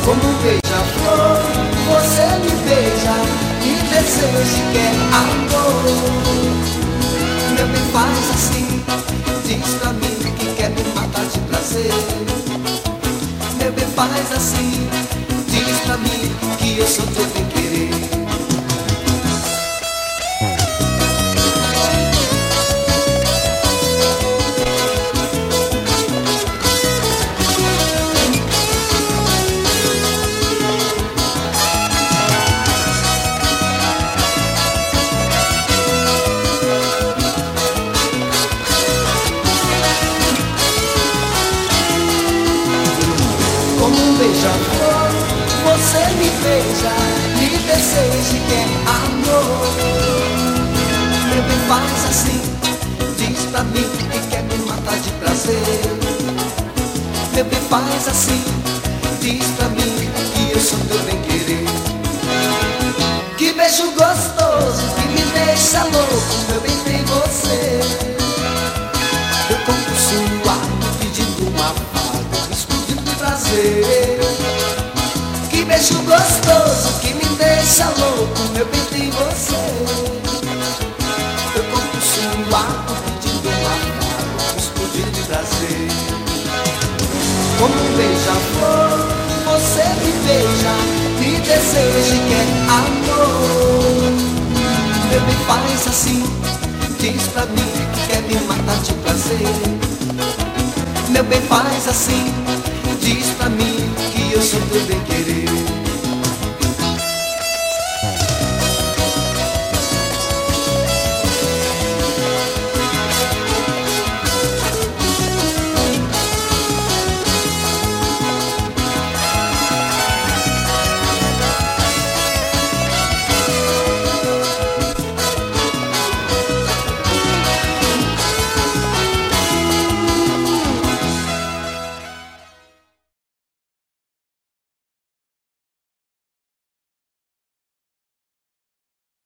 Como um beija-flor, você me beija e deseja e quer amor. Meu bem, faz assim, diz pra mim que quer me matar de prazer. Meu bem, faz assim, diz pra mim que eu sou teu bem querer. Como um beija-flor, você me beija, me deseja e quer amor. Meu bem, faz assim, diz pra mim que quer me matar de prazer. Meu bem, faz assim, diz pra mim que eu sou teu bem querer. Que beijo gostoso, que me deixa louco, meu bem, tem você. Eu compro suado, pedindo um afago, explodindo de prazer. Que beijo gostoso, que me deixa louco, meu bem, tem você. Eu compro suado, pedindo um afago, explodindo de prazer. Como um beija-flor, você me beija, me deseja e quer amor. Meu bem, faz assim, diz pra mim que quer me matar de prazer. Meu bem, faz assim, diz pra mim que eu sou teu bem querer.